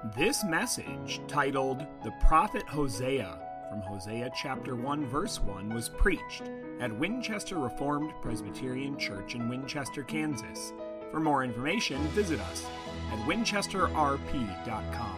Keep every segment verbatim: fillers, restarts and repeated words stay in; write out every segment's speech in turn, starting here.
This message, titled The Prophet Hosea, from Hosea chapter one, verse one, was preached at Winchester Reformed Presbyterian Church in Winchester, Kansas. For more information, visit us at winchester r p dot com.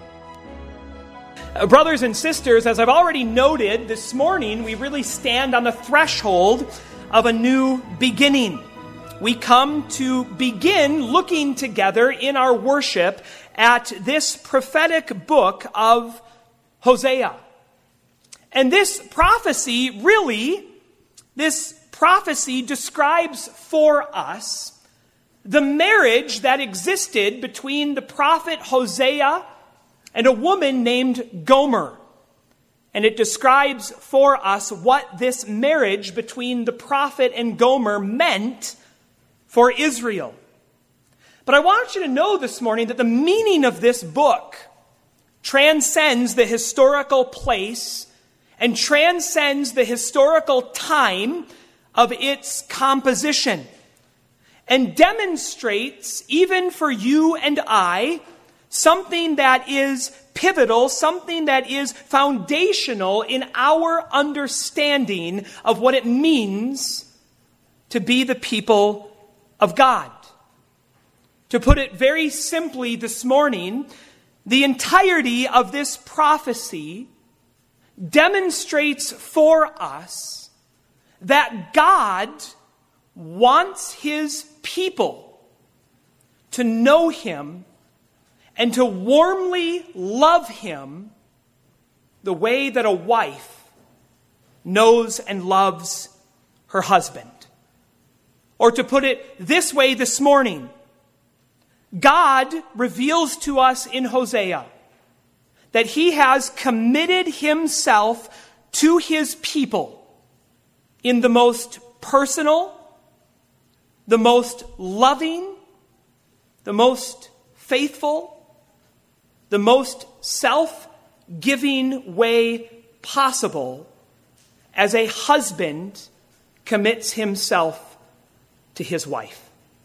Uh, brothers and sisters, as I've already noted, this morning we really stand on the threshold of a new beginning. We come to begin looking together in our worship at this prophetic book of Hosea. And this prophecy, really, this prophecy describes for us the marriage that existed between the prophet Hosea and a woman named Gomer. And it describes for us what this marriage between the prophet and Gomer meant for Israel. But I want you to know this morning that the meaning of this book transcends the historical place and transcends the historical time of its composition, and demonstrates, even for you and I, something that is pivotal, something that is foundational in our understanding of what it means to be the people of God. To put it very simply this morning, the entirety of this prophecy demonstrates for us that God wants His people to know Him and to warmly love Him the way that a wife knows and loves her husband. Or to put it this way this morning, God reveals to us in Hosea that He has committed Himself to His people in the most personal, the most loving, the most faithful, the most self-giving way possible as a husband commits himself to his wife.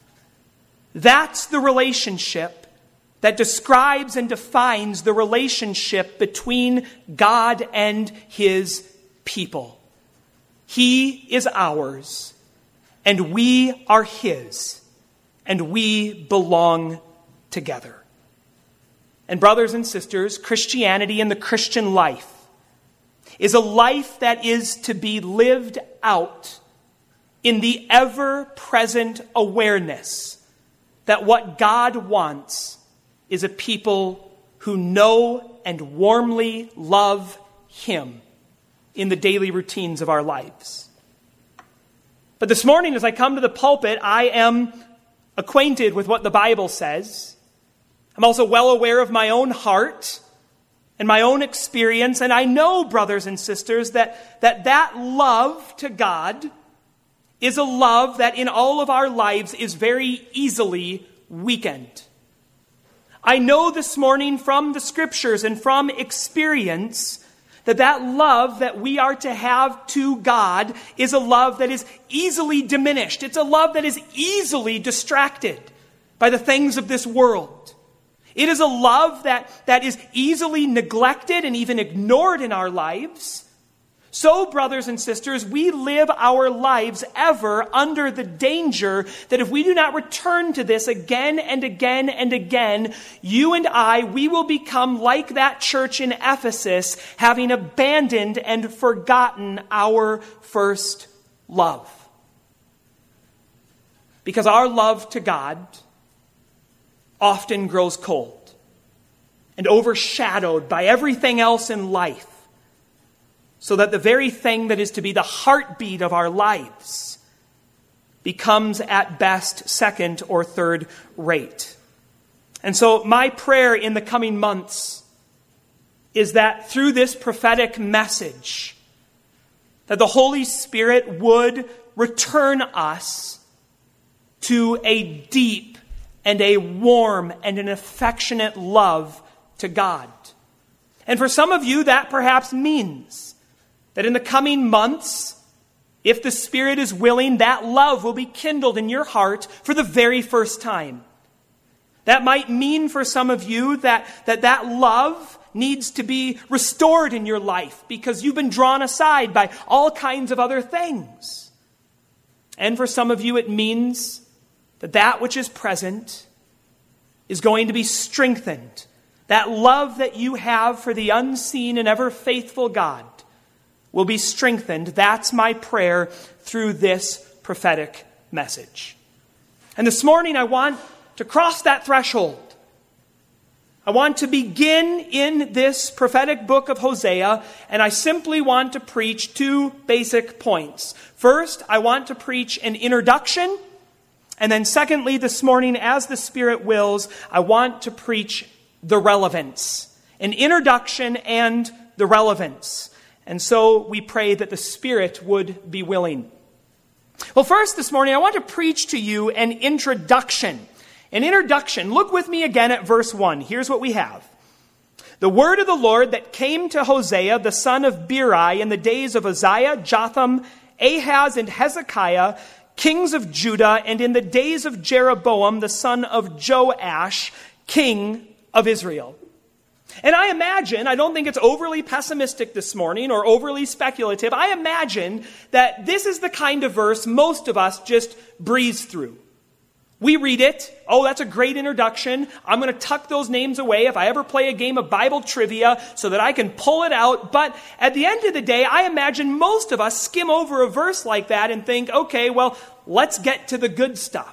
That's the relationship that describes and defines the relationship between God and His people. He is ours, and we are His, and we belong together. And brothers and sisters, Christianity and the Christian life is a life that is to be lived out in the ever-present awareness that what God wants is a people who know and warmly love Him in the daily routines of our lives. But this morning, as I come to the pulpit, I am acquainted with what the Bible says. I'm also well aware of my own heart and my own experience, and I know, brothers and sisters, that that, that love to God is a love that in all of our lives is very easily weakened. I know this morning from the Scriptures and from experience that that love that we are to have to God is a love that is easily diminished. It's a love that is easily distracted by the things of this world. It is a love that, that is easily neglected and even ignored in our lives. So, brothers and sisters, we live our lives ever under the danger that if we do not return to this again and again and again, you and I, we will become like that church in Ephesus, having abandoned and forgotten our first love. Because our love to God often grows cold and overshadowed by everything else in life, so that the very thing that is to be the heartbeat of our lives becomes at best second or third rate. And so my prayer in the coming months is that through this prophetic message, that the Holy Spirit would return us to a deep and a warm and an affectionate love to God. And for some of you, that perhaps means that in the coming months, if the Spirit is willing, that love will be kindled in your heart for the very first time. That might mean for some of you that that, that love needs to be restored in your life because you've been drawn aside by all kinds of other things. And for some of you, it means that that which is present is going to be strengthened. That love that you have for the unseen and ever faithful God will be strengthened. That's my prayer through this prophetic message. And this morning I want to cross that threshold. I want to begin in this prophetic book of Hosea, and I simply want to preach two basic points. First, I want to preach an introduction, and then secondly, this morning, as the Spirit wills, I want to preach the relevance. An introduction and the relevance. And so we pray that the Spirit would be willing. Well, first this morning, I want to preach to you an introduction. An introduction. Look with me again at verse one. Here's what we have. The word of the Lord that came to Hosea, the son of Beeri, in the days of Uzziah, Jotham, Ahaz, and Hezekiah, kings of Judah, and in the days of Jeroboam, the son of Joash, king of Israel. And I imagine, I don't think it's overly pessimistic this morning or overly speculative. I imagine that this is the kind of verse most of us just breeze through. We read it. Oh, that's a great introduction. I'm going to tuck those names away if I ever play a game of Bible trivia so that I can pull it out. But at the end of the day, I imagine most of us skim over a verse like that and think, okay, well, let's get to the good stuff.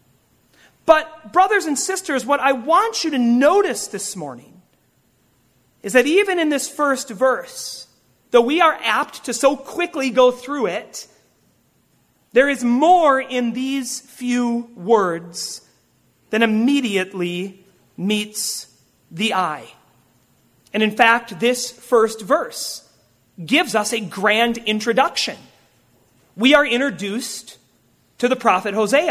But brothers and sisters, what I want you to notice this morning is that even in this first verse, though we are apt to so quickly go through it, there is more in these few words than immediately meets the eye. And in fact, this first verse gives us a grand introduction. We are introduced to the prophet Hosea.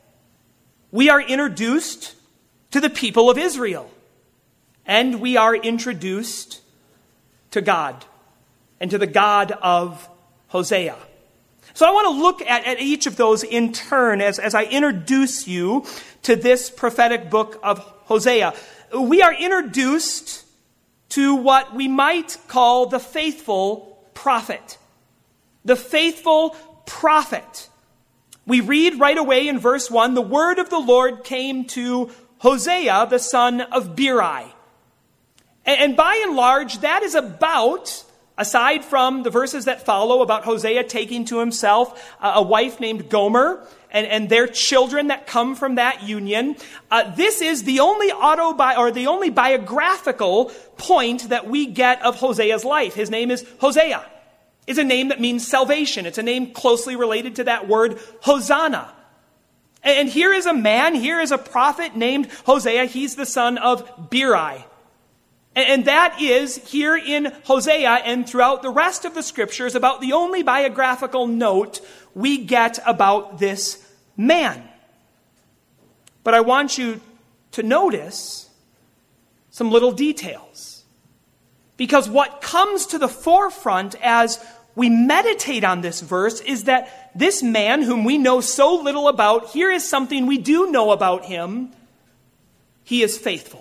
We are introduced to the people of Israel. And we are introduced to God and to the God of Hosea. So I want to look at, at each of those in turn as, as I introduce you to this prophetic book of Hosea. We are introduced to what we might call the faithful prophet. The faithful prophet. We read right away in verse one, the word of the Lord came to Hosea, the son of Beeri. And by and large, that is about, aside from the verses that follow about Hosea taking to himself a wife named Gomer and, and their children that come from that union, uh, this is the only autobi- or the only biographical point that we get of Hosea's life. His name is Hosea. It's a name that means salvation. It's a name closely related to that word Hosanna. And here is a man, here is a prophet named Hosea. He's the son of Beeri. And that is, here in Hosea and throughout the rest of the scriptures, about the only biographical note we get about this man. But I want you to notice some little details. Because what comes to the forefront as we meditate on this verse is that this man, whom we know so little about, here is something we do know about him. He is faithful.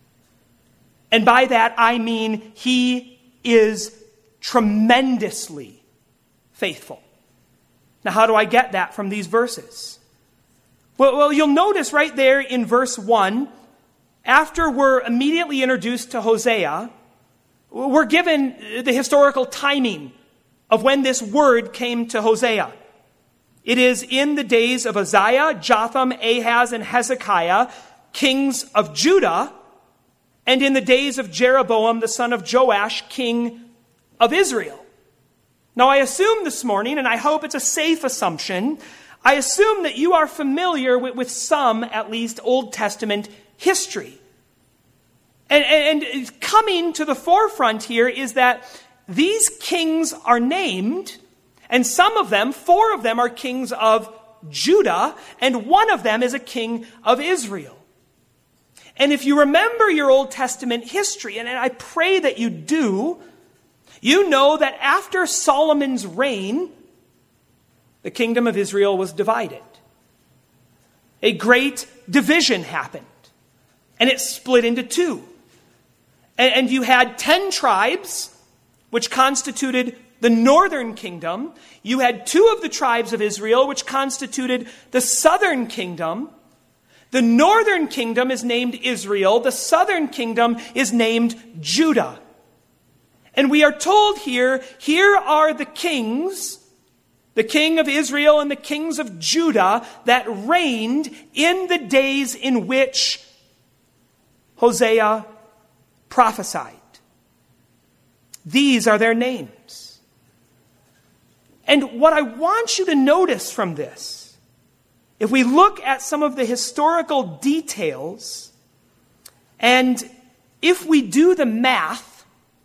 And by that, I mean he is tremendously faithful. Now, how do I get that from these verses? Well, well, you'll notice right there in verse one, after we're immediately introduced to Hosea, we're given the historical timing of when this word came to Hosea. It is in the days of Uzziah, Jotham, Ahaz, and Hezekiah, kings of Judah, and in the days of Jeroboam, the son of Joash, king of Israel. Now, I assume this morning, and I hope it's a safe assumption, I assume that you are familiar with, with some, at least, Old Testament history. And, and, and coming to the forefront here is that these kings are named, and some of them, four of them, are kings of Judah, and one of them is a king of Israel. And if you remember your Old Testament history, and I pray that you do, you know that after Solomon's reign, the kingdom of Israel was divided. A great division happened. and it split into two. And, and you had ten tribes, which constituted the northern kingdom. You had two of the tribes of Israel, which constituted the southern kingdom. The northern kingdom is named Israel. The southern kingdom is named Judah. And we are told here, here are the kings, the king of Israel and the kings of Judah that reigned in the days in which Hosea prophesied. These are their names. And what I want you to notice from this, if we look at some of the historical details, and if we do the math,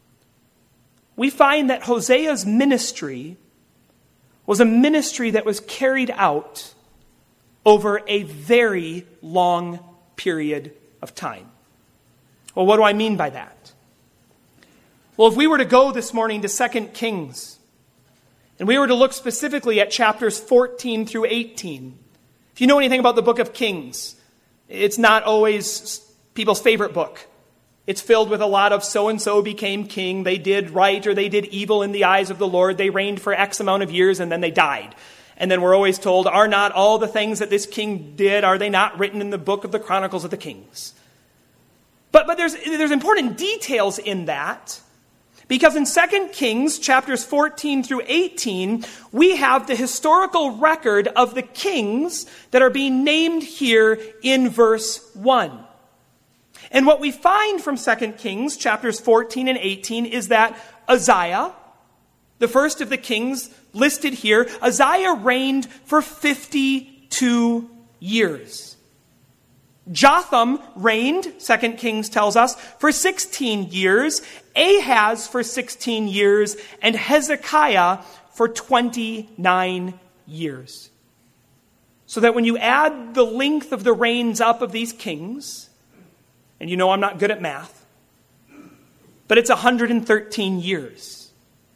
we find that Hosea's ministry was a ministry that was carried out over a very long period of time. Well, what do I mean by that? Well, if we were to go this morning to Second Kings, and we were to look specifically at chapters fourteen through eighteen, if you know anything about the book of Kings, it's not always people's favorite book. It's filled with a lot of so-and-so became king, they did right or they did evil in the eyes of the Lord, they reigned for X amount of years and then they died. And then we're always told, are not all the things that this king did, are they not written in the book of the Chronicles of the Kings? But, but there's, there's important details in that. Because in Second Kings, chapters fourteen through eighteen, we have the historical record of the kings that are being named here in verse one. And what we find from Second Kings, chapters fourteen and eighteen, is that Uzziah, the first of the kings listed here, Uzziah reigned for fifty-two years. Jotham reigned, Second Kings tells us, for sixteen years, Ahaz for sixteen years, and Hezekiah for twenty-nine years. So that when you add the length of the reigns up of these kings, and you know I'm not good at math, but it's one hundred thirteen years.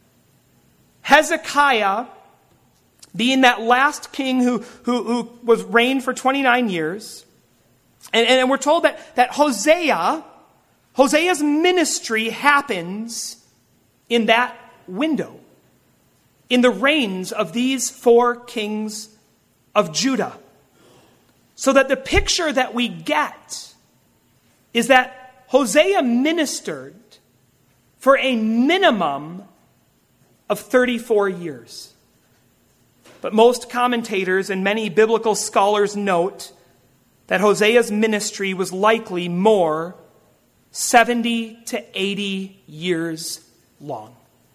Hezekiah, being that last king who, who, who was reigned for twenty-nine years, And, and we're told that, that Hosea, Hosea's ministry happens in that window, in the reigns of these four kings of Judah. So that the picture that we get is that Hosea ministered for a minimum of thirty-four years. But most commentators and many biblical scholars note that Hosea's ministry was likely more seventy to eighty years long.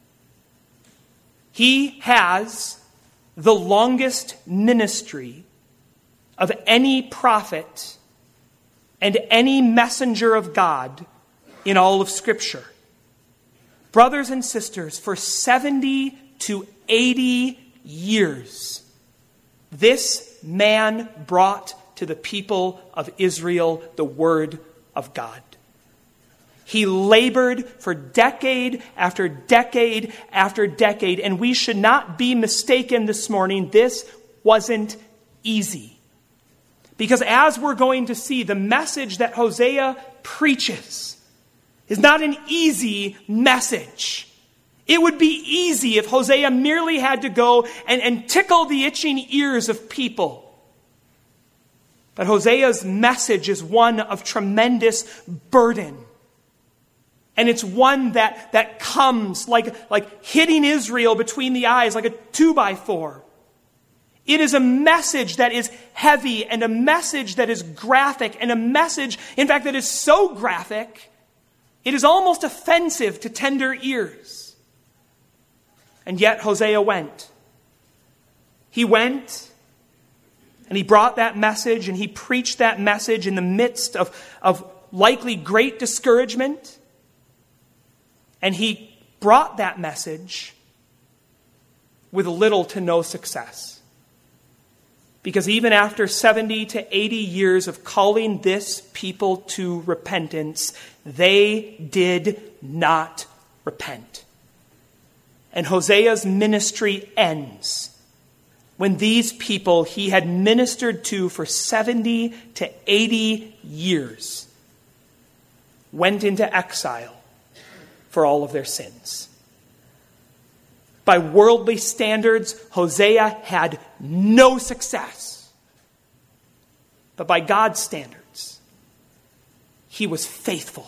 He has the longest ministry of any prophet and any messenger of God in all of Scripture. Brothers and sisters, for seventy to eighty years, this man brought to the people of Israel the word of God. He labored for decade after decade after decade, and we should not be mistaken this morning. This wasn't easy. Because as we're going to see, the message that Hosea preaches is not an easy message. It would be easy if Hosea merely had to go and, and tickle the itching ears of people. But Hosea's message is one of tremendous burden. And it's one that, that comes like, like hitting Israel between the eyes, like a two by four. It is a message that is heavy and a message that is graphic and a message, in fact, that is so graphic, it is almost offensive to tender ears. And yet Hosea went. He went and he brought that message and he preached that message in the midst of, of likely great discouragement. And he brought that message with little to no success. Because even after seventy to eighty years of calling this people to repentance, they did not repent. And Hosea's ministry ends when these people he had ministered to for seventy to eighty years went into exile for all of their sins. By worldly standards, Hosea had no success. But by God's standards, he was faithful.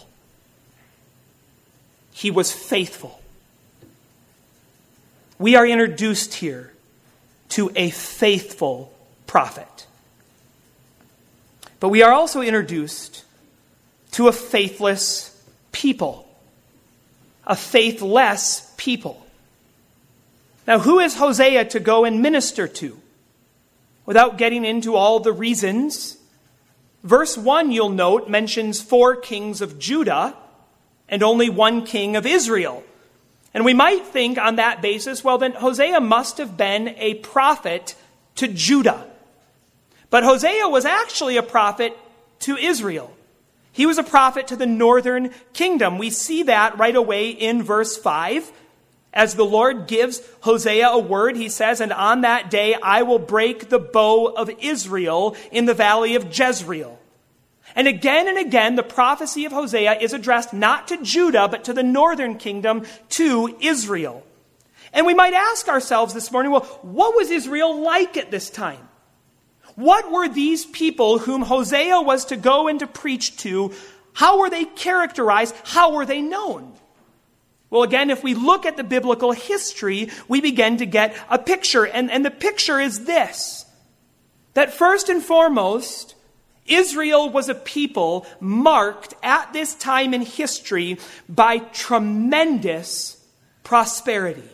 He was faithful. We are introduced here to a faithful prophet. But we are also introduced to a faithless people. A faithless people. Now, who is Hosea to go and minister to? Without getting into all the reasons, verse one, you'll note, mentions four kings of Judah and only one king of Israel. And we might think on that basis, well, then Hosea must have been a prophet to Judah. But Hosea was actually a prophet to Israel. He was a prophet to the northern kingdom. We see that right away in verse five. As the Lord gives Hosea a word, he says, "And on that day I will break the bow of Israel in the valley of Jezreel." And again and again, the prophecy of Hosea is addressed not to Judah, but to the northern kingdom, to Israel. And we might ask ourselves this morning, well, what was Israel like at this time? What were these people whom Hosea was to go and to preach to? How were they characterized? How were they known? Well, again, if we look at the biblical history, we begin to get a picture. And, and the picture is this, that first and foremost, Israel was a people marked at this time in history by tremendous prosperity.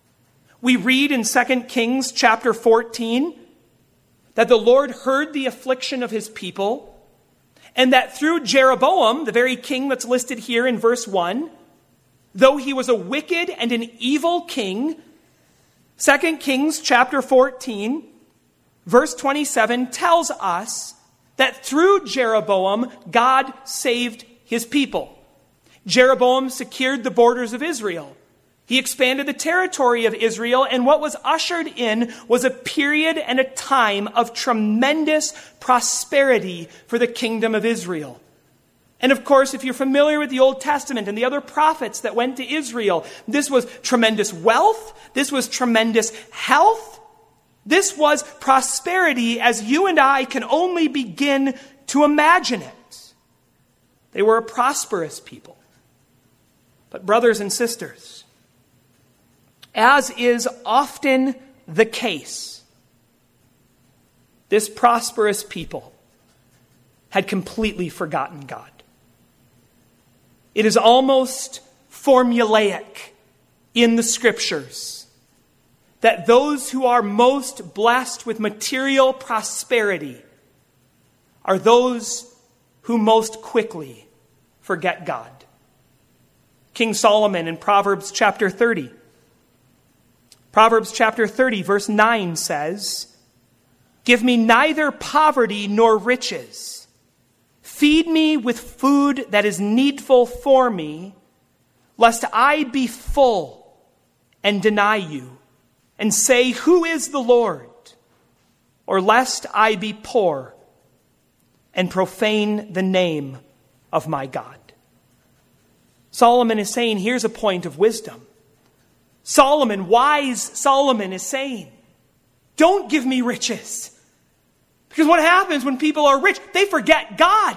We read in Second Kings chapter fourteen that the Lord heard the affliction of his people, and that through Jeroboam, the very king that's listed here in verse one, though he was a wicked and an evil king, Second Kings chapter fourteen, verse twenty-seven tells us that through Jeroboam, God saved his people. Jeroboam secured the borders of Israel. He expanded the territory of Israel, and what was ushered in was a period and a time of tremendous prosperity for the kingdom of Israel. And of course, if you're familiar with the Old Testament and the other prophets that went to Israel, this was tremendous wealth, this was tremendous health, this was prosperity as you and I can only begin to imagine it. They were a prosperous people. But brothers and sisters, as is often the case, this prosperous people had completely forgotten God. It is almost formulaic in the scriptures that those who are most blessed with material prosperity are those who most quickly forget God. King Solomon in Proverbs chapter thirty. Proverbs chapter thirty, verse nine says, "Give me neither poverty nor riches. Feed me with food that is needful for me, lest I be full and deny you, and say, 'Who is the Lord?' Or lest I be poor and profane the name of my God." Solomon is saying, here's a point of wisdom. Solomon, wise Solomon is saying, don't give me riches. Because what happens when people are rich? They forget God.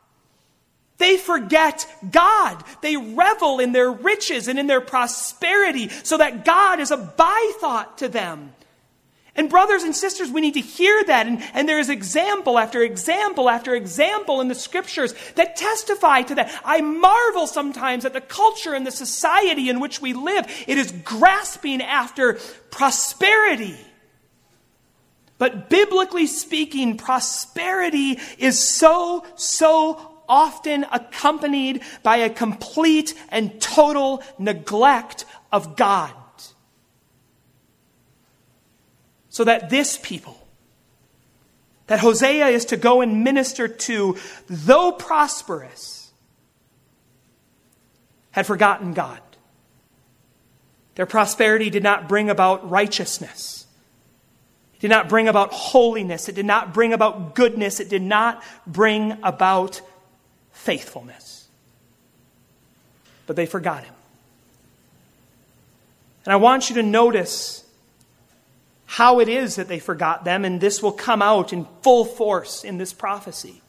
They forget God. They revel in their riches and in their prosperity so that God is a bythought to them. And brothers and sisters, we need to hear that. And, and there is example after example after example in the scriptures that testify to that. I marvel sometimes at the culture and the society in which we live. It is grasping after prosperity. But biblically speaking, prosperity is so, so often accompanied by a complete and total neglect of God. So that this people, that Hosea is to go and minister to, though prosperous, had forgotten God. Their prosperity did not bring about righteousness. It did not bring about holiness. It did not bring about goodness. It did not bring about faithfulness. but they forgot him. And I want you to notice how it is that they forgot them, and this will come out in full force in this prophecy.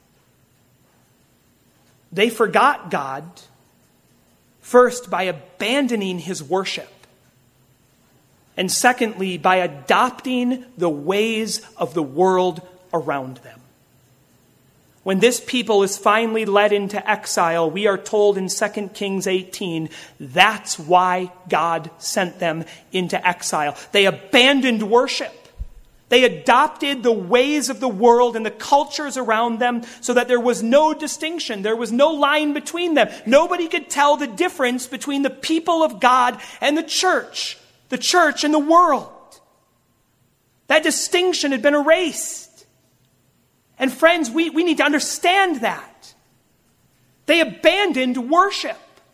They forgot God, first by abandoning his worship, and secondly by adopting the ways of the world around them. When this people is finally led into exile, we are told in Second Kings eighteen, that's why God sent them into exile. They abandoned worship. They adopted the ways of the world and the cultures around them so that there was no distinction. There was no line between them. Nobody could tell the difference between the people of God and the church, the church and the world. That distinction had been erased. And friends, we, we need to understand that. They abandoned worship.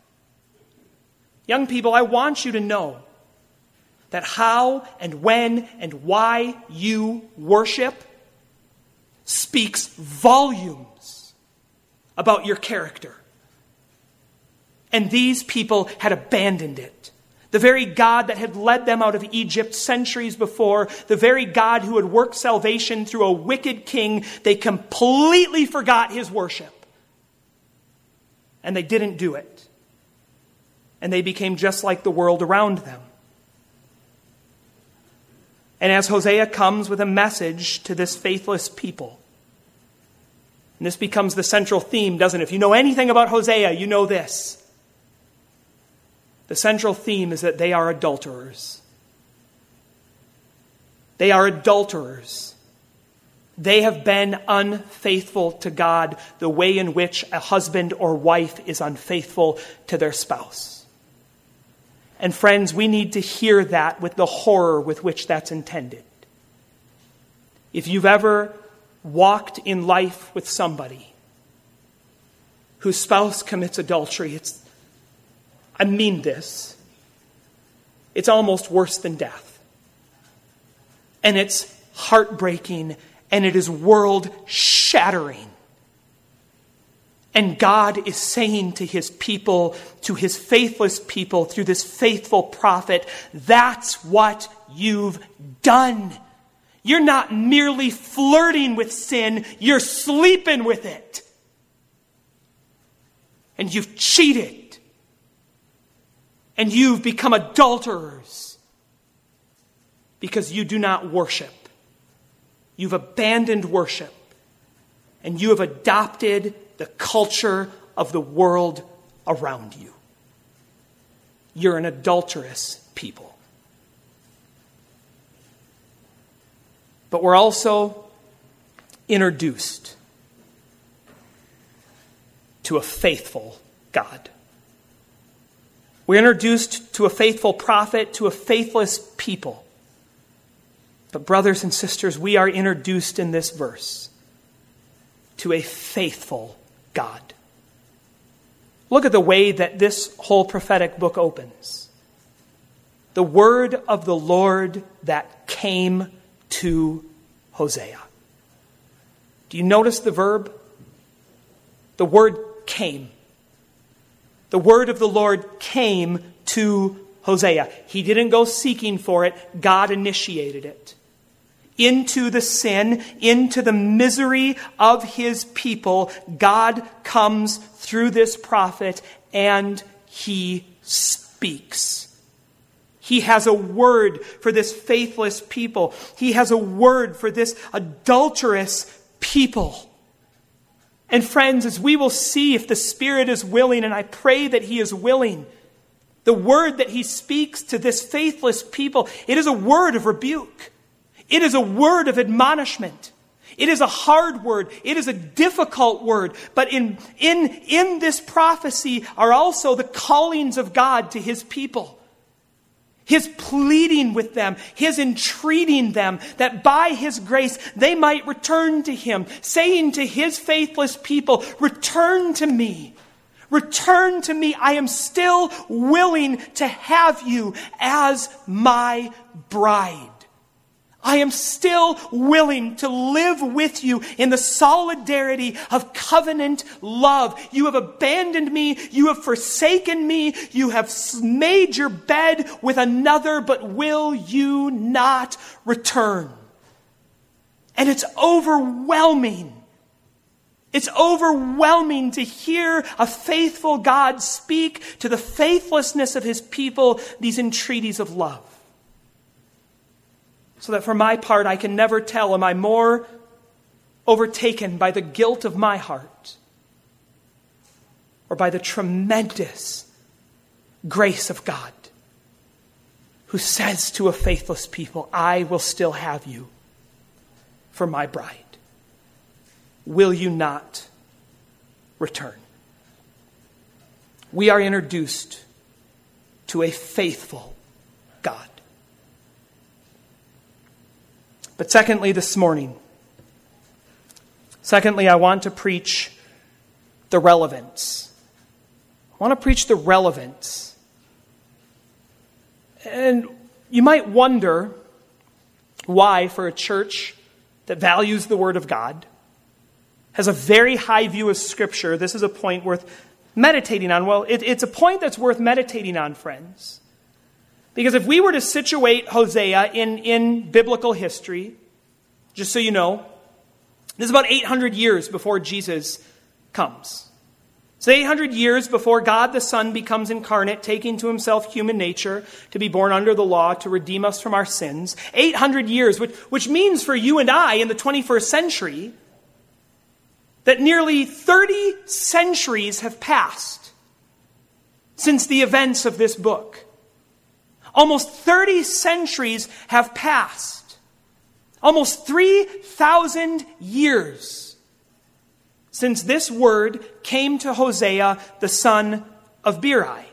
Young people, I want you to know that how and when and why you worship speaks volumes about your character. And these people had abandoned it. The very God that had led them out of Egypt centuries before, the very God who had worked salvation through a wicked king, they completely forgot his worship. And they didn't do it. And they became just like the world around them. And as Hosea comes with a message to this faithless people, and this becomes the central theme, doesn't it? If you know anything about Hosea, you know this. The central theme is that they are adulterers. They are adulterers. They have been unfaithful to God the way in which a husband or wife is unfaithful to their spouse. And friends, we need to hear that with the horror with which that's intended. If you've ever walked in life with somebody whose spouse commits adultery, it's I mean this. It's almost worse than death. And it's heartbreaking, and it is world-shattering. And God is saying to his people, to his faithless people, through this faithful prophet, that's what you've done. You're not merely flirting with sin, you're sleeping with it. And you've cheated. And you've become adulterers because you do not worship. You've abandoned worship. And you have adopted the culture of the world around you. You're an adulterous people. But we're also introduced to a faithful God. We're introduced to a faithful prophet, to a faithless people. But brothers and sisters, we are introduced in this verse to a faithful God. Look at the way that this whole prophetic book opens. The word of the Lord that came to Hosea. Do you notice the verb? The word came. The word of the Lord came to Hosea. He didn't go seeking for it. God initiated it. Into the sin, into the misery of his people, God comes through this prophet and he speaks. He has a word for this faithless people. He has a word for this adulterous people. And friends, as we will see, if the Spirit is willing, and I pray that he is willing, the word that he speaks to this faithless people, it is a word of rebuke. It is a word of admonishment. It is a hard word. It is a difficult word. But in, in, in this prophecy are also the callings of God to his people. His pleading with them, his entreating them that by his grace they might return to him, saying to his faithless people, return to me, return to me. I am still willing to have you as my bride. I am still willing to live with you in the solidarity of covenant love. You have abandoned me. You have forsaken me. You have made your bed with another, but will you not return? And it's overwhelming. It's overwhelming to hear a faithful God speak to the faithlessness of his people these entreaties of love. So that for my part, I can never tell, am I more overtaken by the guilt of my heart or by the tremendous grace of God who says to a faithless people, I will still have you for my bride. Will you not return? We are introduced to a faithful God. But secondly, this morning, secondly, I want to preach the relevance. I want to preach the relevance. And you might wonder why, for a church that values the Word of God, has a very high view of Scripture, this is a point worth meditating on. Well, it, it's a point that's worth meditating on, friends. Because if we were to situate Hosea in, in biblical history, just so you know, this is about eight hundred years before Jesus comes. It's eight hundred years before God the Son becomes incarnate, taking to himself human nature to be born under the law to redeem us from our sins. eight hundred years, which, which means for you and I in the twenty-first century that nearly thirty centuries have passed since the events of this book. Almost thirty centuries have passed. Almost three thousand years since this word came to Hosea, the son of Beeri.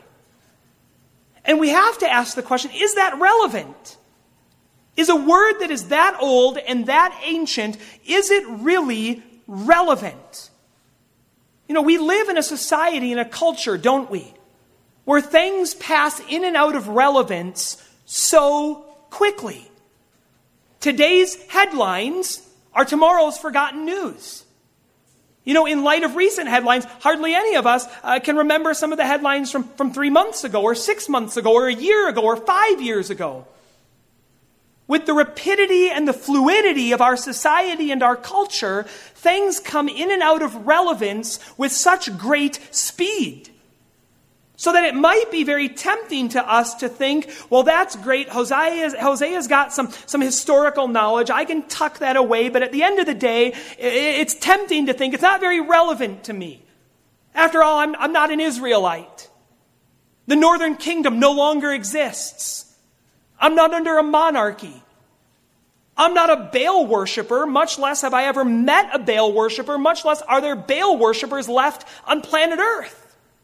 And we have to ask the question, is that relevant? Is a word that is that old and that ancient, is it really relevant? You know, we live in a society and a culture, don't we, where things pass in and out of relevance so quickly. Today's headlines are tomorrow's forgotten news. You know, in light of recent headlines, hardly any of us uh, can remember some of the headlines from, from three months ago, or six months ago, or a year ago, or five years ago. With the rapidity and the fluidity of our society and our culture, things come in and out of relevance with such great speed. So that it might be very tempting to us to think, well, that's great. Hosea's, Hosea's got some, some historical knowledge. I can tuck that away. But at the end of the day, it's tempting to think it's not very relevant to me. After all, I'm, I'm not an Israelite. The northern kingdom no longer exists. I'm not under a monarchy. I'm not a Baal worshiper, much less have I ever met a Baal worshiper, much less are there Baal worshipers left on planet Earth.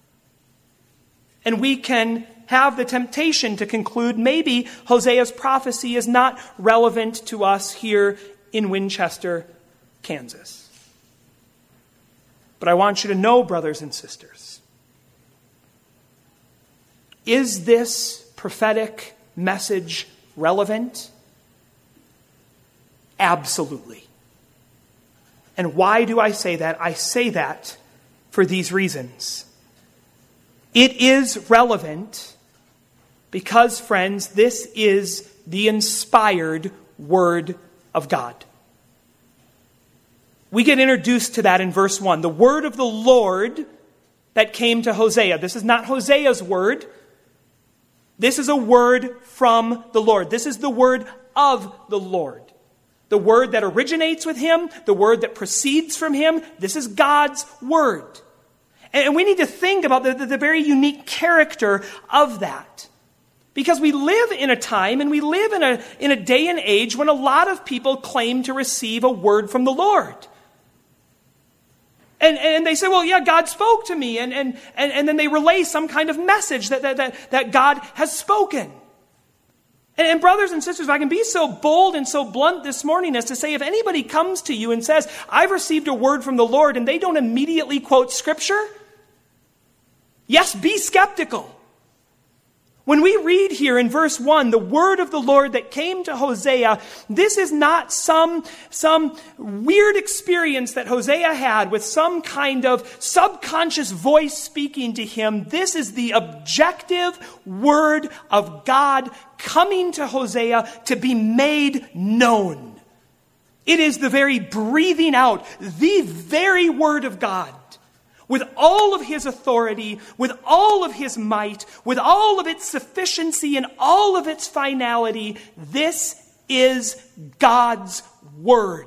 And we can have the temptation to conclude maybe Hosea's prophecy is not relevant to us here in Winchester, Kansas. But I want you to know, brothers and sisters, is this prophetic message relevant? Absolutely. And why do I say that? I say that for these reasons. It is relevant because, friends, this is the inspired Word of God. We get introduced to that in verse one. The word of the Lord that came to Hosea. This is not Hosea's word. This is a word from the Lord. This is the word of the Lord. The word that originates with him, the word that proceeds from him. This is God's word. And we need to think about the, the, the very unique character of that. Because we live in a time and we live in a, in a day and age when a lot of people claim to receive a word from the Lord. And, and they say, well, yeah, God spoke to me. And, and, and, and then they relay some kind of message that, that, that, that God has spoken. And, and brothers and sisters, if I can be so bold and so blunt this morning as to say, if anybody comes to you and says, I've received a word from the Lord, and they don't immediately quote Scripture, yes, be skeptical. When we read here in verse one, the word of the Lord that came to Hosea, this is not some, some weird experience that Hosea had with some kind of subconscious voice speaking to him. This is the objective word of God coming to Hosea to be made known. It is the very breathing out, the very word of God. With all of his authority, with all of his might, with all of its sufficiency and all of its finality, this is God's word.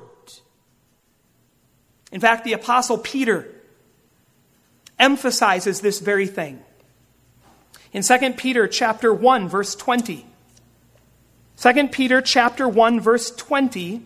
In fact, the Apostle Peter emphasizes this very thing. In Second Peter chapter one, verse twenty. Second Peter chapter one, verse twenty.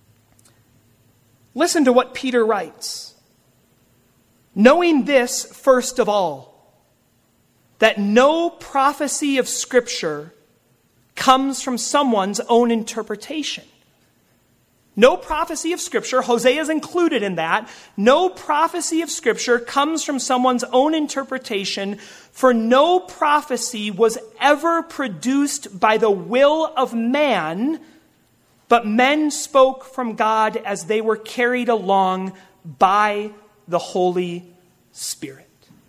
Listen to what Peter writes. Knowing this, first of all, that no prophecy of Scripture comes from someone's own interpretation. No prophecy of Scripture, Hosea is included in that, no prophecy of Scripture comes from someone's own interpretation, for no prophecy was ever produced by the will of man, but men spoke from God as they were carried along by the Holy Spirit.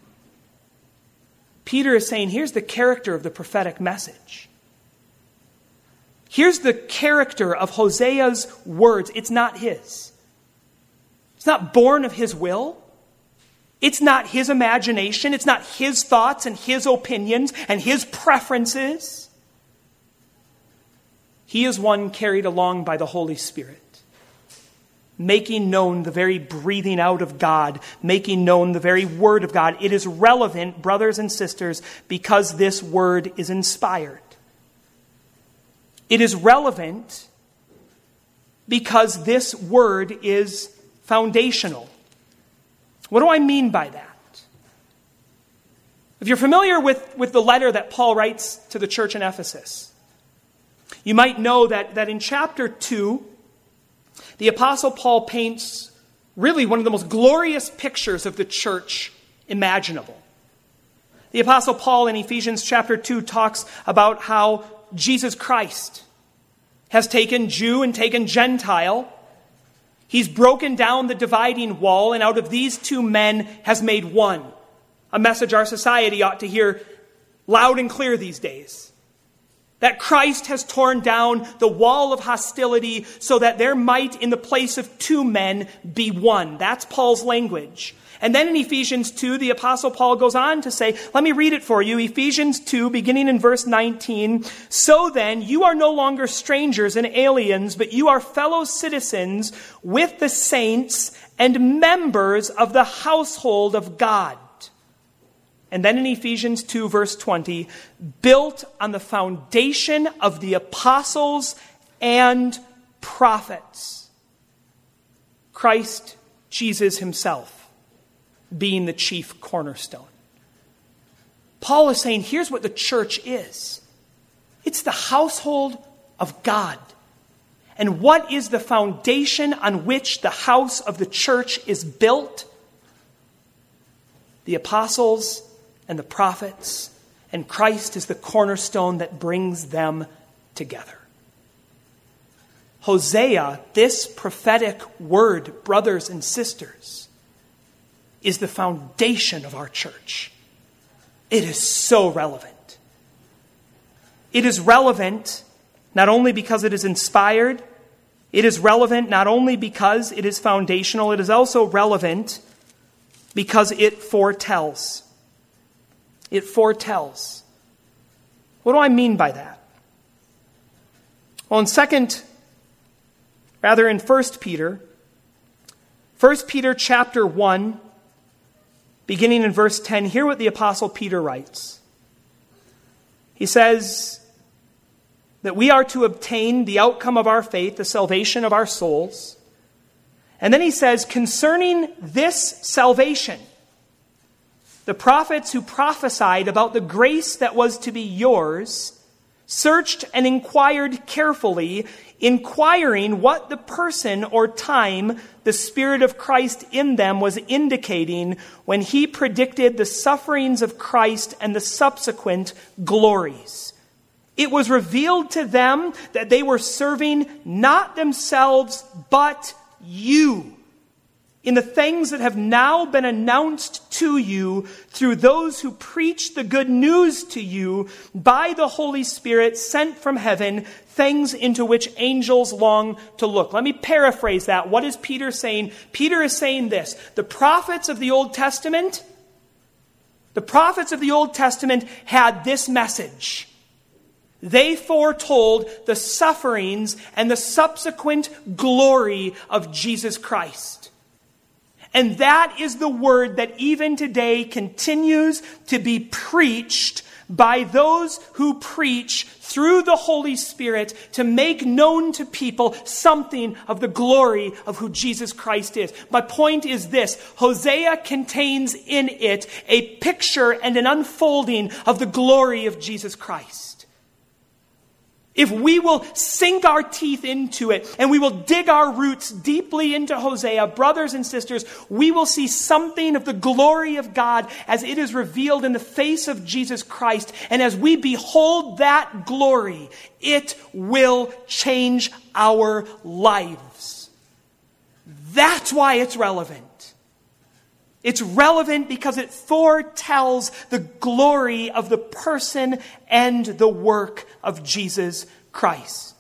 Peter is saying, here's the character of the prophetic message. Here's the character of Hosea's words. It's not his. It's not born of his will. It's not his imagination. It's not his thoughts and his opinions and his preferences. He is one carried along by the Holy Spirit, making known the very breathing out of God, making known the very word of God. It is relevant, brothers and sisters, because this word is inspired. It is relevant because this word is foundational. What do I mean by that? If you're familiar with, with the letter that Paul writes to the church in Ephesus, you might know that, that in chapter two, the Apostle Paul paints really one of the most glorious pictures of the church imaginable. The Apostle Paul in Ephesians chapter two talks about how Jesus Christ has taken Jew and taken Gentile. He's broken down the dividing wall, and out of these two men has made one. A message our society ought to hear loud and clear these days. That Christ has torn down the wall of hostility so that there might, in the place of two men, be one. That's Paul's language. And then in Ephesians two, the Apostle Paul goes on to say, let me read it for you. Ephesians two, beginning in verse nineteen. So then, you are no longer strangers and aliens, but you are fellow citizens with the saints and members of the household of God. And then in Ephesians two, verse twenty, built on the foundation of the apostles and prophets, Christ Jesus himself being the chief cornerstone. Paul is saying, here's what the church is. It's the household of God. And what is the foundation on which the house of the church is built? The apostles and the prophets, and Christ is the cornerstone that brings them together. Hosea, this prophetic word, brothers and sisters, is the foundation of our church. It is so relevant. It is relevant not only because it is inspired, it is relevant not only because it is foundational, it is also relevant because it foretells. It foretells. What do I mean by that? Well, in second, rather in First Peter, First Peter chapter one, beginning in verse ten, hear what the Apostle Peter writes. He says that we are to obtain the outcome of our faith, the salvation of our souls. And then he says, concerning this salvation, the prophets who prophesied about the grace that was to be yours searched and inquired carefully, inquiring what the person or time the Spirit of Christ in them was indicating when he predicted the sufferings of Christ and the subsequent glories. It was revealed to them that they were serving not themselves, but you, in the things that have now been announced to you through those who preach the good news to you by the Holy Spirit sent from heaven, things into which angels long to look. Let me paraphrase that. What is Peter saying? Peter is saying this: the prophets of the Old Testament, the prophets of the Old Testament had this message. They foretold the sufferings and the subsequent glory of Jesus Christ. And that is the word that even today continues to be preached by those who preach through the Holy Spirit to make known to people something of the glory of who Jesus Christ is. My point is this: Hosea contains in it a picture and an unfolding of the glory of Jesus Christ. If we will sink our teeth into it and we will dig our roots deeply into Hosea, brothers and sisters, we will see something of the glory of God as it is revealed in the face of Jesus Christ. And as we behold that glory, it will change our lives. That's why it's relevant. It's relevant because it foretells the glory of the person and the work of Jesus Christ.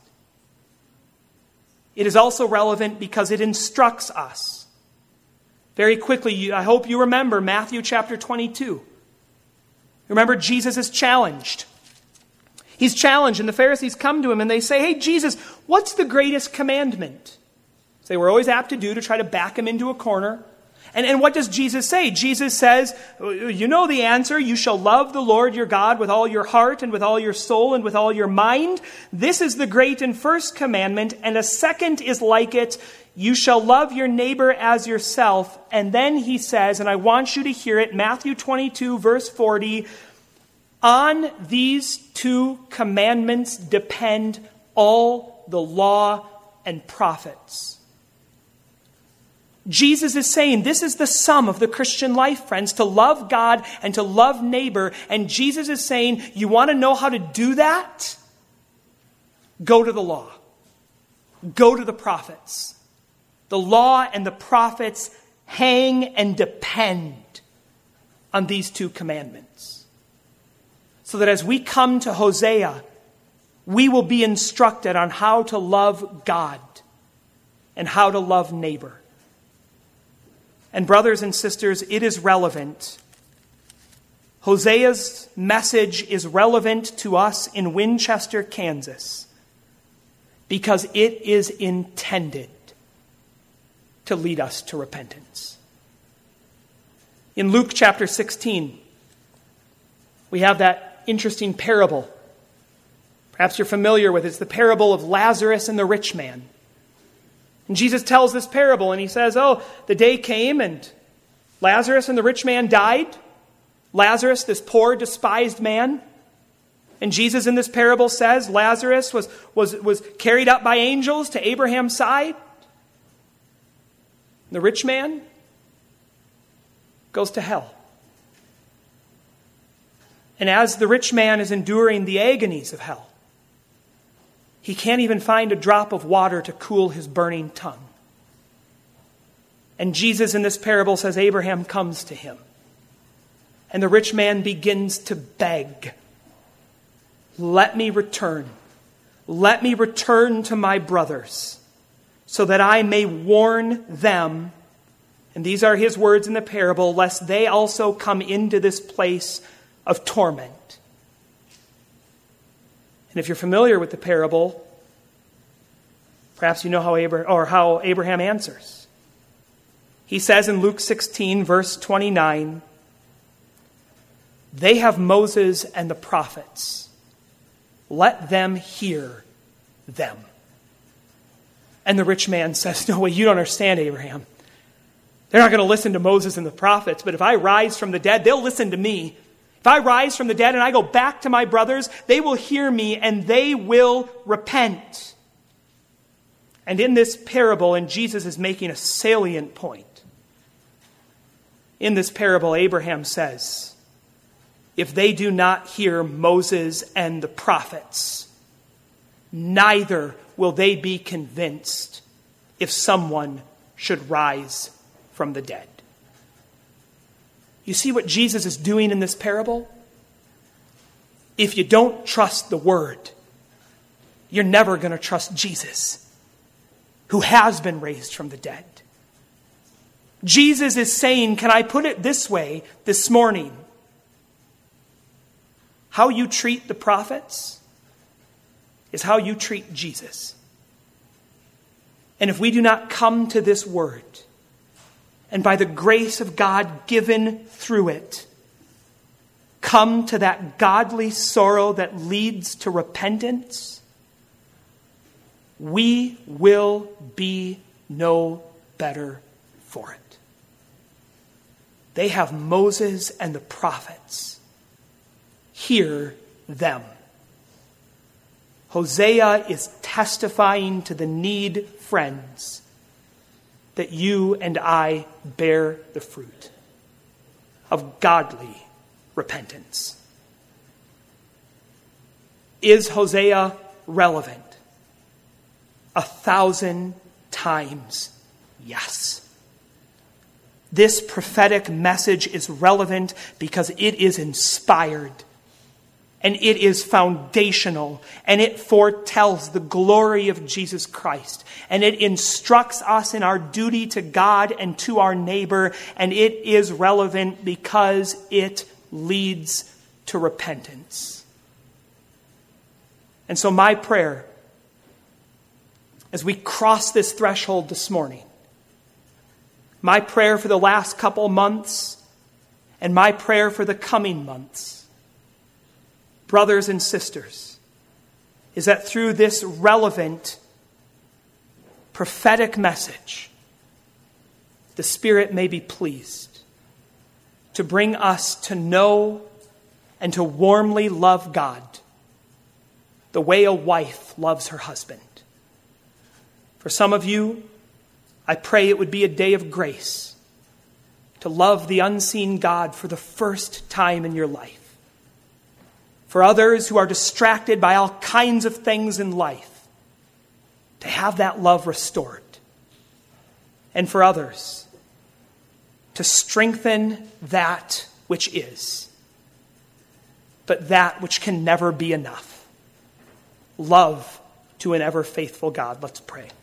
It is also relevant because it instructs us. Very quickly, I hope you remember Matthew chapter twenty-two. Remember, Jesus is challenged. He's challenged, and the Pharisees come to him and they say, "Hey, Jesus, what's the greatest commandment?" So they were always apt to do to try to back him into a corner. And, and what does Jesus say? Jesus says, you know the answer. You shall love the Lord your God with all your heart and with all your soul and with all your mind. This is the great and first commandment. And a second is like it. You shall love your neighbor as yourself. And then he says, and I want you to hear it, Matthew twenty-two, verse forty, on these two commandments depend all the law and prophets. Jesus is saying this is the sum of the Christian life, friends, to love God and to love neighbor. And Jesus is saying, you want to know how to do that? Go to the law. Go to the prophets. The law and the prophets hang and depend on these two commandments. So that as we come to Hosea, we will be instructed on how to love God and how to love neighbor. And brothers and sisters, it is relevant. Hosea's message is relevant to us in Winchester, Kansas, because it is intended to lead us to repentance. In Luke chapter sixteen, we have that interesting parable. Perhaps you're familiar with it. It's the parable of Lazarus and the rich man. And Jesus tells this parable and he says, oh, the day came and Lazarus and the rich man died. Lazarus, this poor, despised man. And Jesus in this parable says Lazarus was, was, was carried up by angels to Abraham's side. The rich man goes to hell. And as the rich man is enduring the agonies of hell, he can't even find a drop of water to cool his burning tongue. And Jesus in this parable says Abraham comes to him. And the rich man begins to beg, let me return. Let me return to my brothers so that I may warn them. And these are his words in the parable, lest they also come into this place of torment. And if you're familiar with the parable, perhaps you know how Abraham, or how Abraham answers. He says in Luke sixteen, verse twenty-nine, they have Moses and the prophets. Let them hear them. And the rich man says, no way, you don't understand, Abraham. They're not going to listen to Moses and the prophets, but if I rise from the dead, they'll listen to me. If I rise from the dead and I go back to my brothers, they will hear me and they will repent. And in this parable, and Jesus is making a salient point, in this parable, Abraham says, if they do not hear Moses and the prophets, neither will they be convinced if someone should rise from the dead. You see what Jesus is doing in this parable? If you don't trust the word, you're never going to trust Jesus, who has been raised from the dead. Jesus is saying, can I put it this way this morning? How you treat the prophets is how you treat Jesus. And if we do not come to this word, and by the grace of God given through it, come to that godly sorrow that leads to repentance, we will be no better for it. They have Moses and the prophets. Hear them. Hosea is testifying to the need, friends, that you and I bear the fruit of godly repentance. Is Hosea relevant? A thousand times yes. This prophetic message is relevant because it is inspired. And it is foundational, and it foretells the glory of Jesus Christ. And it instructs us in our duty to God and to our neighbor, and it is relevant because it leads to repentance. And so my prayer, as we cross this threshold this morning, my prayer for the last couple months, and my prayer for the coming months, brothers and sisters, is that through this relevant prophetic message, the Spirit may be pleased to bring us to know and to warmly love God the way a wife loves her husband. For some of you, I pray it would be a day of grace to love the unseen God for the first time in your life. For others who are distracted by all kinds of things in life, to have that love restored. And for others, to strengthen that which is, but that which can never be enough. Love to an ever faithful God. Let's pray.